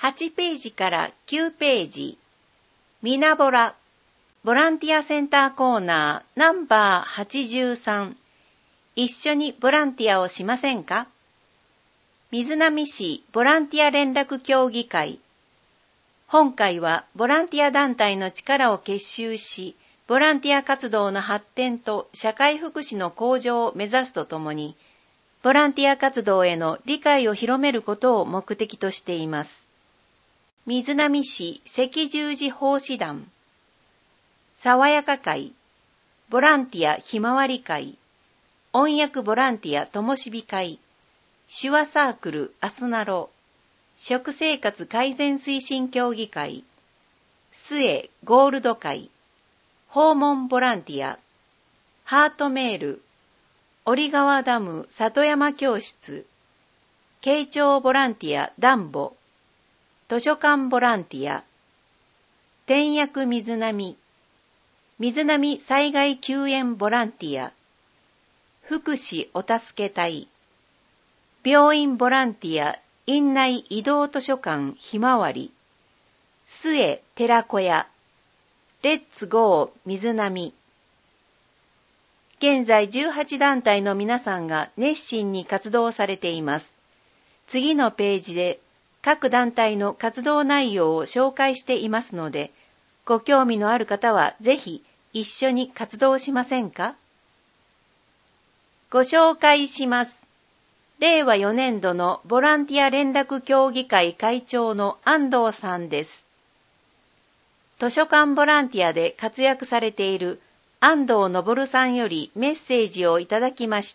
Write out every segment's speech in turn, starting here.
8ページから9ページ、みなぼら、ボランティアセンターコーナーナンバー83、一緒にボランティアをしませんか？瑞浪市ボランティア連絡協議会。本会はボランティア団体の力を結集し、ボランティア活動の発展と社会福祉の向上を目指すとともに、ボランティア活動への理解を広めることを目的としています。瑞浪市赤十字奉仕団、爽やか会、ボランティアひまわり会、音訳ボランティアともしび会、手話サークルあすなろ、食生活改善推進協議会、末ゴールド会、訪問ボランティア、ハートメール、折川ダム里山教室、慶長ボランティアダンボ、図書館ボランティア、天薬瑞浪、瑞浪災害救援ボランティア、福祉お助け隊、病院ボランティア院内移動図書館ひまわり、末寺子屋、レッツゴー瑞浪。現在18団体の皆さんが熱心に活動されています。次のページで各団体の活動内容を紹介していますので、ご興味のある方はぜひ一緒に活動しませんか？ご紹介します。令和4年度のボランティア連絡協議会会長の安藤さんです。図書館ボランティアで活躍されている安藤昇さんよりメッセージをいただきました。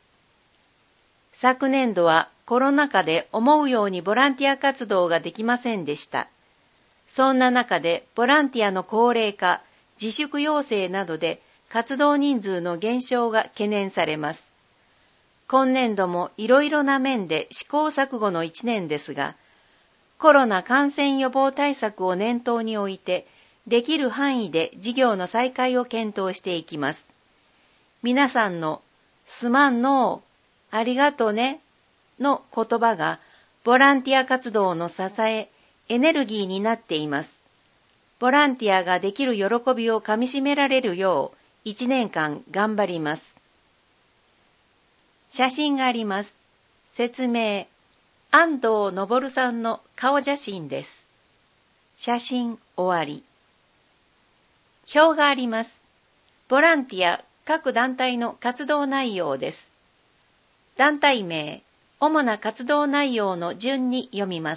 昨年度はコロナ禍で思うようにボランティア活動ができませんでした。そんな中でボランティアの高齢化、自粛要請などで活動人数の減少が懸念されます。今年度もいろいろな面で試行錯誤の1年ですが、コロナ感染予防対策を念頭に置いて、できる範囲で事業の再開を検討していきます。皆さんのすまんのう、ありがとねの言葉がボランティア活動の支え、エネルギーになっています。ボランティアができる喜びをかみしめられるよう1年間頑張ります。写真があります。説明。安藤昇さんの顔写真です。写真終わり。表があります。ボランティア各団体の活動内容です。団体名、主な活動内容の順に読みます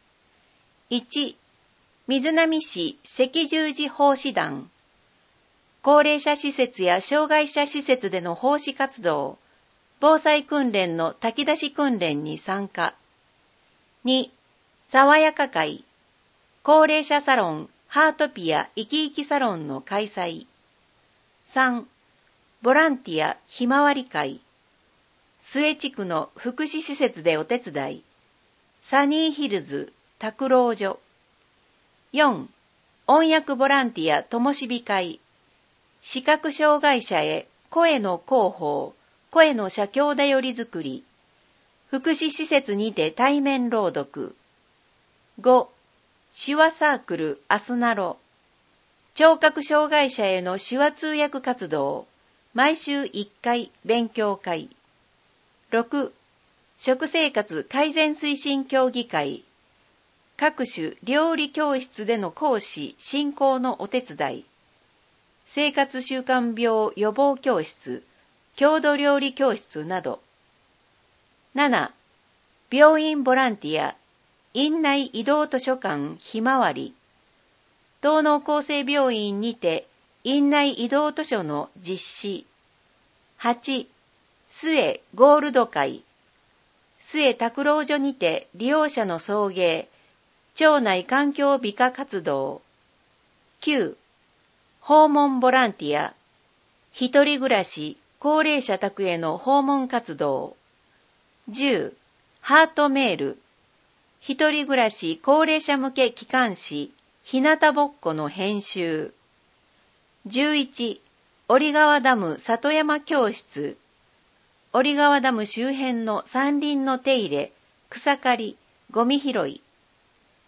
。1、瑞浪市赤十字奉仕団。高齢者施設や障害者施設での奉仕活動、防災訓練の炊き出し訓練に参加。2、爽やか会。高齢者サロン、ハートピア生き生きサロンの開催。3、ボランティアひまわり会。末地区の福祉施設でお手伝い。サニーヒルズ拓郎所。4、音訳ボランティアともしび会。視覚障害者へ声の広報、声の写経だより作り。福祉施設にて対面朗読。5、手話サークルあすなろ。聴覚障害者への手話通訳活動。毎週1回勉強会。6、食生活改善推進協議会。各種料理教室での講師、進行のお手伝い。生活習慣病予防教室、郷土料理教室など。7、病院ボランティア、院内移動図書館ひまわり。東農厚生病院にて院内移動図書の実施。8、末ゴールド会。末拓郎所にて利用者の送迎、町内環境美化活動。9、訪問ボランティア、一人暮らし、高齢者宅への訪問活動。10、ハートメール、一人暮らし高齢者向け機関誌、ひなたぼっこの編集。11、折川ダム里山教室、折川ダム周辺の山林の手入れ、草刈り、ゴミ拾い。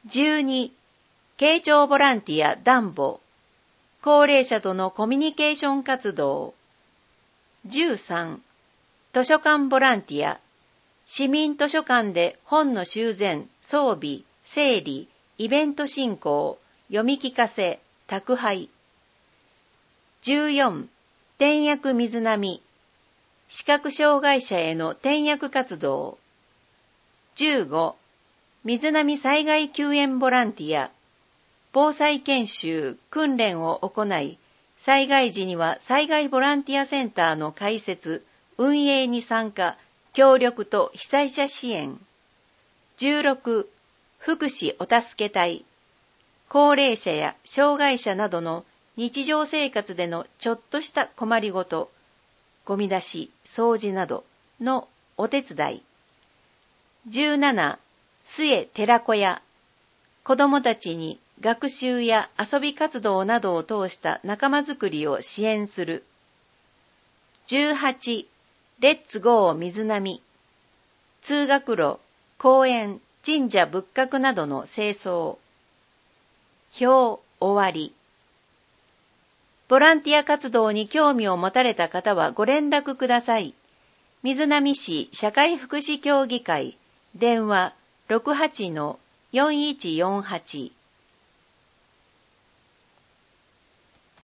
12、慶長ボランティアダンボ、高齢者とのコミュニケーション活動。13、図書館ボランティア、市民図書館で本の修繕、装備、整理、イベント進行、読み聞かせ、宅配。14、転訳水波、視覚障害者への転訳活動。15、水波災害救援ボランティア、防災研修、訓練を行い、災害時には災害ボランティアセンターの開設、運営に参加、協力と被災者支援。16、福祉お助け隊、高齢者や障害者などの日常生活でのちょっとした困りごと、ゴミ出し、掃除などのお手伝い。17、末寺子屋、子どもたちに学習や遊び活動などを通した仲間づくりを支援する。18、レッツゴー水波、通学路、公園、神社仏閣などの清掃。表終わり。ボランティア活動に興味を持たれた方はご連絡ください。水波市社会福祉協議会、電話68-4148